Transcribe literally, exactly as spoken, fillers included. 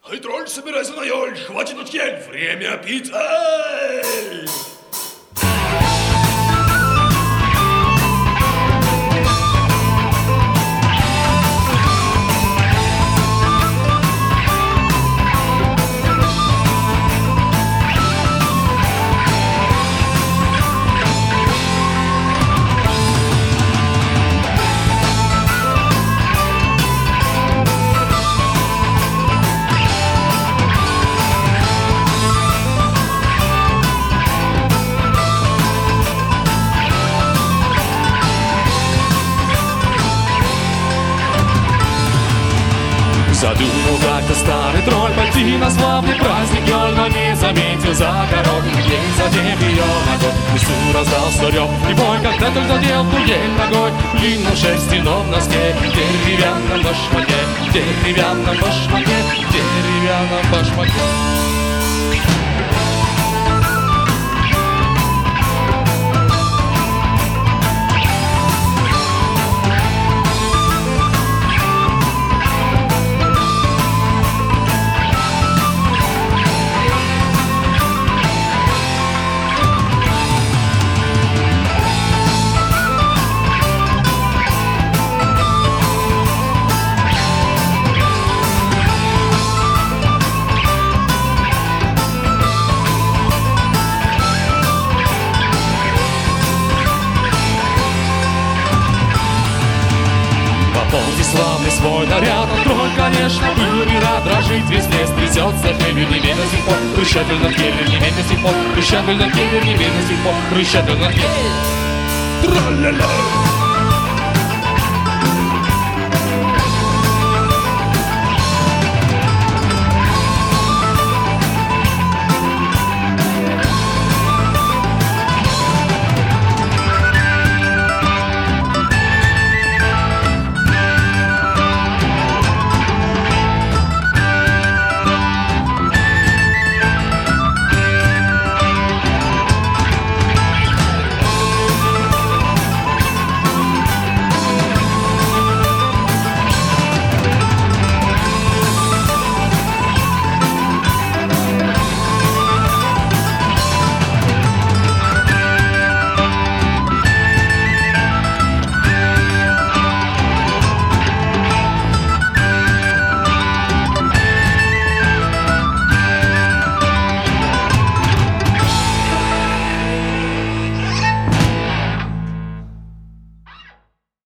Эй, тролль, собирайся на ель, хватит от ель, время пить, эй! Задумал как-то старый тролль пойти на славный праздник ёль, но не заметил за город ель, задев ее ногой. В лесу раздался рев и бой, когда тот задел ту ель ногой. В длинном шерстяном носке, деревянном башмаке, деревянном башмаке, деревянном башмаке. Славный свой наряд, он тролль, конечно, был не рад. Дрожит весь лес, трясется хмель, не верь до сих пор. Рычатель над елью, не верь до сих пор. Рычатель над елью, не верь до сих пор. Рычатель над елью. Тра-ля-ля!